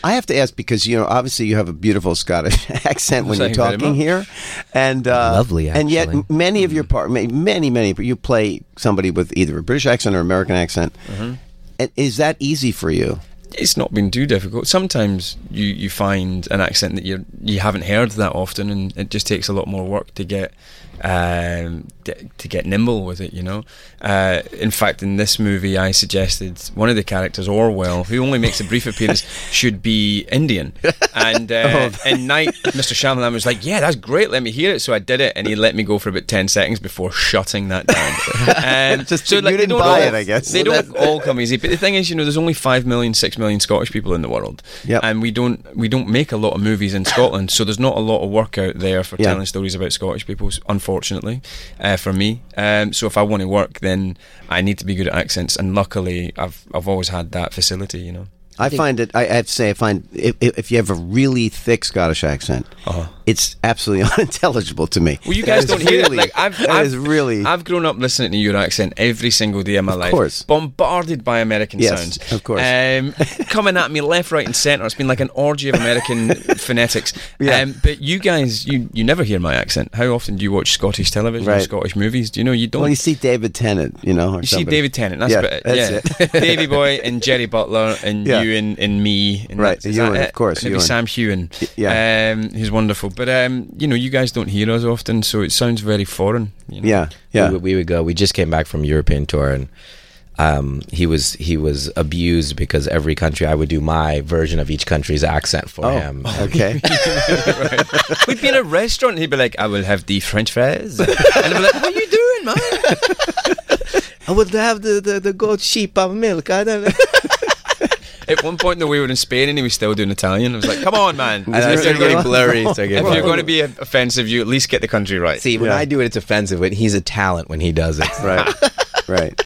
I have to ask because obviously you have a beautiful Scottish accent when you're talking here, and lovely. Actually. And yet many of your many you play somebody with either a British accent or American accent. Mm-hmm. Is that easy for you? It's not been too difficult. Sometimes you find an accent that you haven't heard that often, and it just takes a lot more work to get nimble with it. In fact, in this movie, I suggested one of the characters, Orwell, who only makes a brief appearance, should be Indian. And in Night, Mr. Shyamalan was like, "Yeah, that's great. Let me hear it." So I did it, and he let me go for about 10 seconds before shutting that down. Just so you didn't buy it, I guess. They don't all come easy. But the thing is, there's only 5 million, 6 million Scottish people in the world, and we don't make a lot of movies in Scotland, so there's not a lot of work out there for telling stories about Scottish people, unfortunately, for me. So if I want to work, then I need to be good at accents, and luckily I've always had that facility. I find it. I have to say, I find if you have a really thick Scottish accent, it's absolutely unintelligible to me. Well, you guys don't hear it. Like I've grown up listening to your accent every single day of my life. Of course, bombarded by American sounds. Of course, coming at me left, right, and centre. It's been like an orgy of American phonetics. But you guys, you never hear my accent. How often do you watch Scottish television or Scottish movies? Do you know you don't? Well, you see David Tennant, or you see David Tennant. That's about it. That's it. Davy Boy and Jerry Butler and you and me. And right, Ewan, of course. Maybe Sam Heughan. Who's wonderful. But you guys don't hear us often, so it sounds very foreign. Yeah. We would go. We just came back from European tour, and he was abused because every country I would do my version of each country's accent for him. Okay. Right. We'd be in a restaurant, and he'd be like, "I will have the French fries," and I'd be like, "What are you doing, man?" I would have the goat sheep of milk. I don't know. At one point, though, we were in Spain and he was still doing Italian. I was like, come on, man. And I started getting blurry. If you're going to be offensive, you at least get the country right. See, when I do it, it's offensive. But he's a talent when he does it. Right.